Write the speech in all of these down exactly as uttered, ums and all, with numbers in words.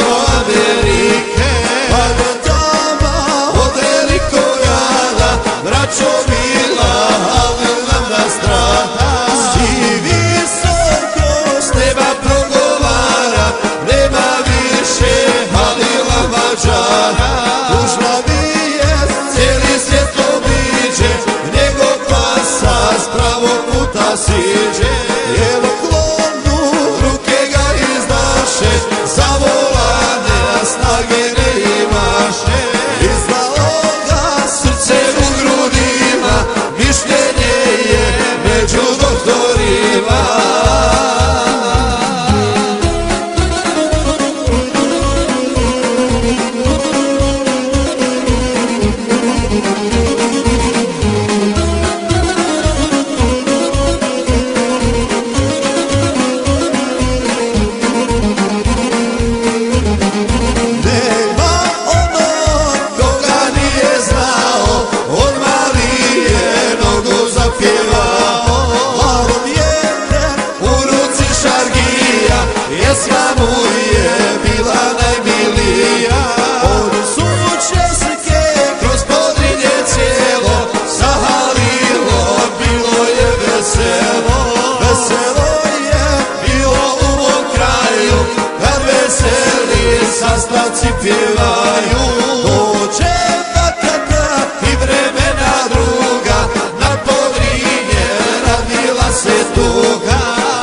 do Amerike, pa do tamo od velikog grada, braćo mila, ali nam da strada. Si visoko s neba progovara, nema više Halila Mađara. Tužna vijest, cijeli svijet obiđe, njegov pasa s pravog puta siđe. Evo klonu, ruke ga izdaše, za volane a snage ne imaše. Izdalo ga srce u grudima, mišljenje je među doktorima. Pjesma mu je bila najmilija, od sučesnike kroz Podrinje cijelo, sa Halilom bilo je veselo. Veselo je bilo u mom kraju, kad veseli sastavci pjevaju. Dođe vakata i vremena druga, na Podrinje radila se tuga.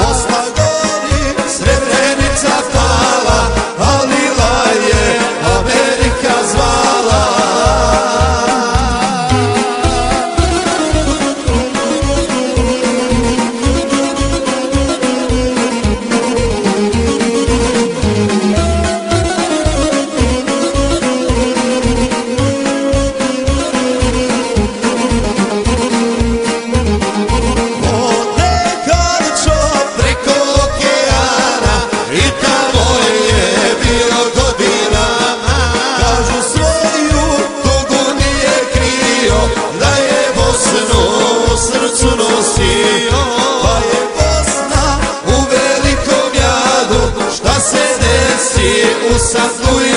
Pa je Bosna u velikom jadu, šta se desi u Santu